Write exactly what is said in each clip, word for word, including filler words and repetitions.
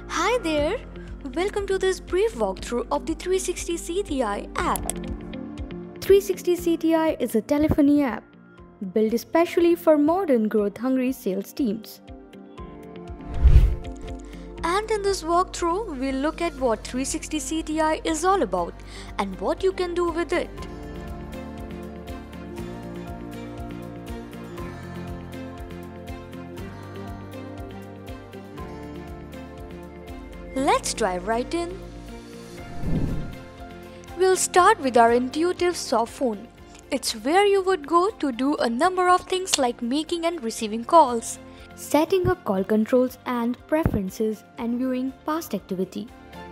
Hi there! Welcome to this brief walkthrough of the three sixty C T I app. three sixty C T I is a telephony app built especially for modern growth-hungry sales teams. And in this walkthrough, we'll look at what three sixty C T I is all about and what you can do with it. Let's dive right in. We'll start with our intuitive soft phone. It's where you would go to do a number of things like making and receiving calls, setting up call controls and preferences, and viewing past activity.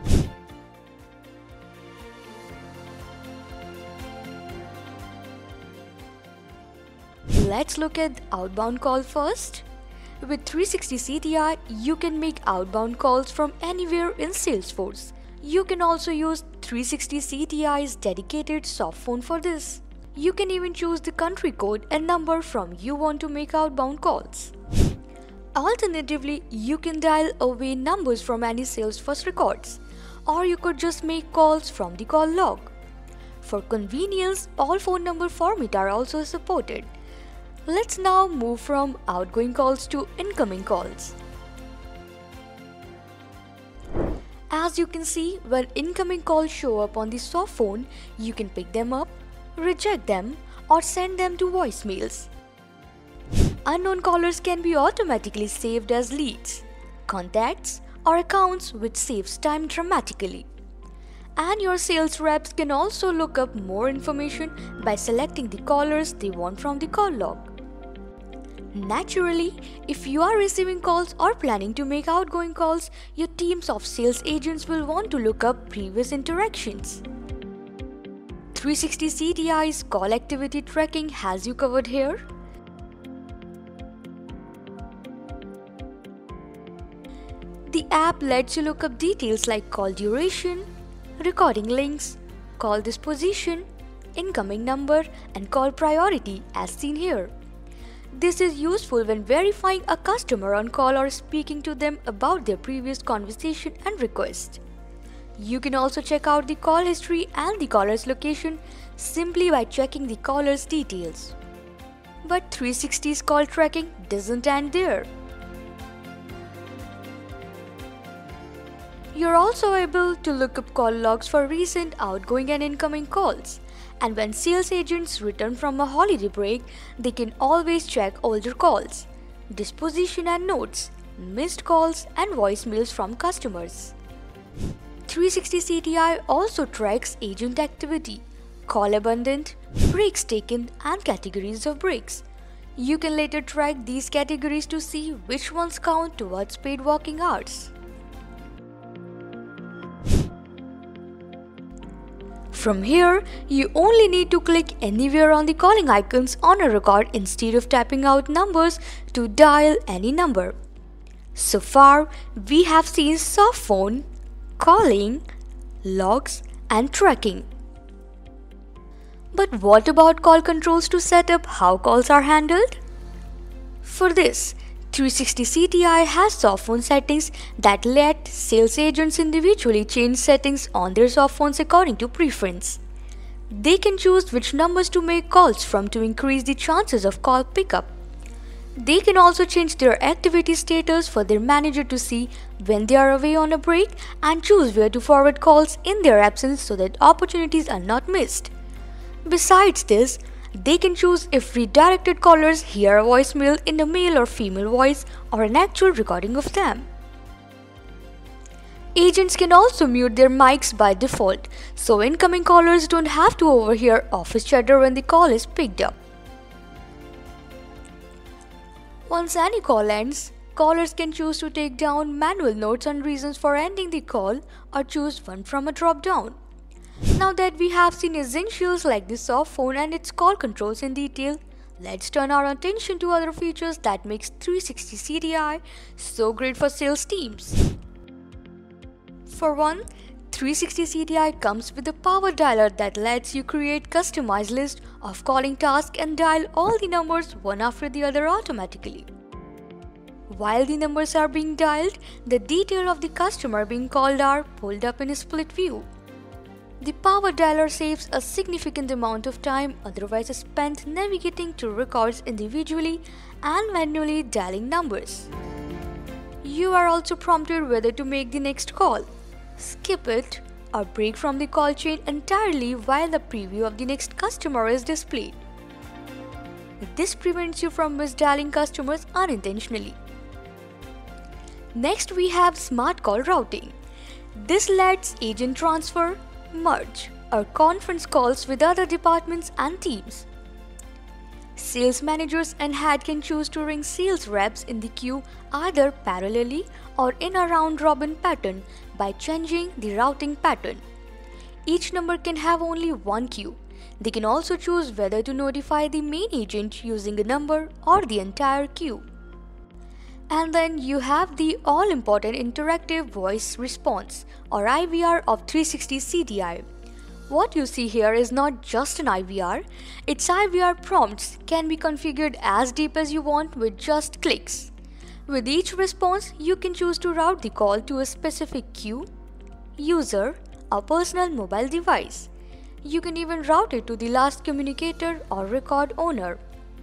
Let's look at outbound call first. With three sixty C T I, you can make outbound calls from anywhere in Salesforce. You can also use three sixty C T I's dedicated soft phone for this. You can even choose the country code and number from you want to make outbound calls. Alternatively, you can dial away numbers from any Salesforce records, or you could just make calls from the call log. For convenience, all phone number format are also supported. Let's now move from outgoing calls to incoming calls. As you can see, when incoming calls show up on the soft phone, you can pick them up, reject them, or send them to voicemails. Unknown callers can be automatically saved as leads, contacts, or accounts, which saves time dramatically. And your sales reps can also look up more information by selecting the callers they want from the call log. Naturally, if you are receiving calls or planning to make outgoing calls, your teams of sales agents will want to look up previous interactions. three sixty C T I's call activity tracking has you covered here. The app lets you look up details like call duration, recording links, call disposition, incoming number, and call priority as seen here. This is useful when verifying a customer on call or speaking to them about their previous conversation and request. You can also check out the call history and the caller's location simply by checking the caller's details. But three sixty's call tracking doesn't end there. You're also able to look up call logs for recent outgoing and incoming calls. And when sales agents return from a holiday break, they can always check older calls, disposition and notes, missed calls, and voicemails from customers. three sixty C T I also tracks agent activity, call abundant, breaks taken, and categories of breaks. You can later track these categories to see which ones count towards paid working hours. From here, you only need to click anywhere on the calling icons on a record instead of typing out numbers to dial any number. So far, we have seen soft phone, calling, logs, and tracking. But what about call controls to set up how calls are handled? For this, three sixty C T I has soft phone settings that let sales agents individually change settings on their soft phones according to preference. They can choose which numbers to make calls from to increase the chances of call pickup. They can also change their activity status for their manager to see when they are away on a break and choose where to forward calls in their absence so that opportunities are not missed. Besides this, they can choose if redirected callers hear a voicemail in a male or female voice or an actual recording of them. Agents can also mute their mics by default, so incoming callers don't have to overhear office chatter when the call is picked up. Once any call ends, callers can choose to take down manual notes on reasons for ending the call or choose one from a drop-down. Now that we have seen essentials like the soft phone and its call controls in detail, let's turn our attention to other features that makes three sixty C T I so great for sales teams. For one, three sixty C T I comes with a power dialer that lets you create customized list of calling tasks and dial all the numbers one after the other automatically. While the numbers are being dialed, the details of the customer being called are pulled up in a split view. The power dialer saves a significant amount of time otherwise spent navigating to records individually and manually dialing numbers. You are also prompted whether to make the next call, skip it, or break from the call chain entirely while the preview of the next customer is displayed. This prevents you from misdialing customers unintentionally. Next, we have Smart Call Routing. This lets agent transfer, merge, or conference calls with other departments and teams. Sales managers and head can choose to ring sales reps in the queue either parallelly or in a round-robin pattern by changing the routing pattern. Each number can have only one queue. They can also choose whether to notify the main agent using a number or the entire queue. And then you have the all-important interactive voice response or I V R of three sixty C T I. What you see here is not just an I V R, its I V R prompts can be configured as deep as you want with just clicks. With each response, you can choose to route the call to a specific queue, user, or personal mobile device. You can even route it to the last communicator or record owner.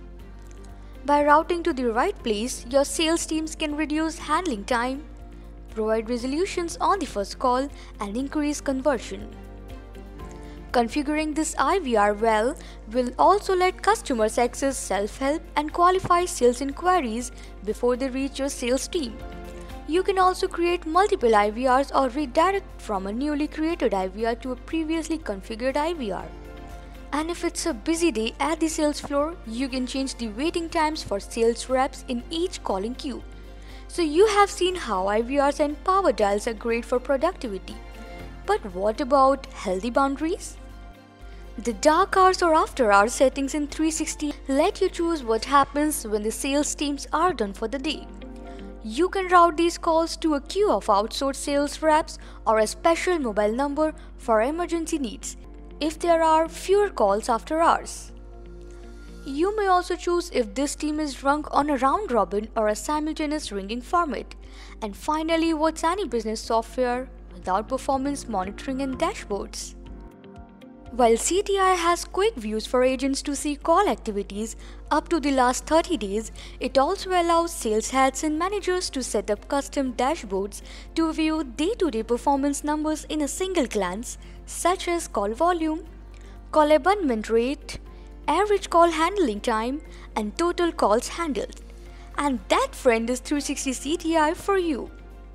By routing to the right place, your sales teams can reduce handling time, provide resolutions on the first call, and increase conversion. Configuring this I V R well will also let customers access self-help and qualify sales inquiries before they reach your sales team. You can also create multiple I V Rs or redirect from a newly created I V R to a previously configured I V R. And if it's a busy day at the sales floor, you can change the waiting times for sales reps in each calling queue. So you have seen how I V Rs and power dials are great for productivity. But what about healthy boundaries? The dark hours or after hours settings in three sixty let you choose what happens when the sales teams are done for the day. You can route these calls to a queue of outsourced sales reps or a special mobile number for emergency needs if there are fewer calls after hours. You may also choose if this team is rung on a round robin or a simultaneous ringing format. And finally, what's any business software without performance monitoring and dashboards? While C T I has quick views for agents to see call activities up to the last thirty days, it also allows sales heads and managers to set up custom dashboards to view day-to-day performance numbers in a single glance, such as call volume, call abandonment rate, average call handling time, and total calls handled. And that, friend, is three sixty C T I for you.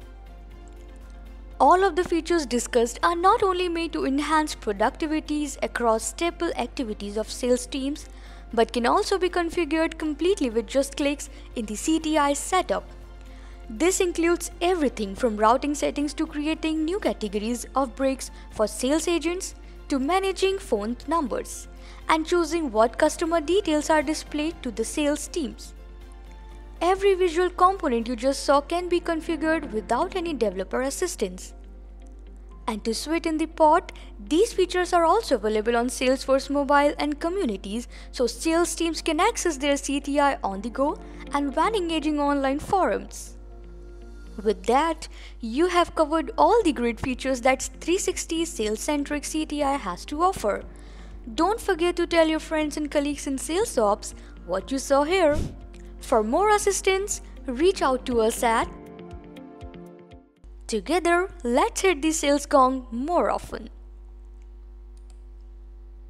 All of the features discussed are not only made to enhance productivities across staple activities of sales teams, but can also be configured completely with just clicks in the C T I setup. This includes everything from routing settings to creating new categories of breaks for sales agents to managing phone numbers and choosing what customer details are displayed to the sales teams. Every visual component you just saw can be configured without any developer assistance. And to sweeten in the pot, these features are also available on Salesforce Mobile and Communities, so sales teams can access their C T I on the go and when engaging online forums. With that, you have covered all the great features that three sixty sales-centric C T I has to offer. Don't forget to tell your friends and colleagues in sales ops what you saw here. For more assistance, reach out to us at Together, let's hit the sales gong more often.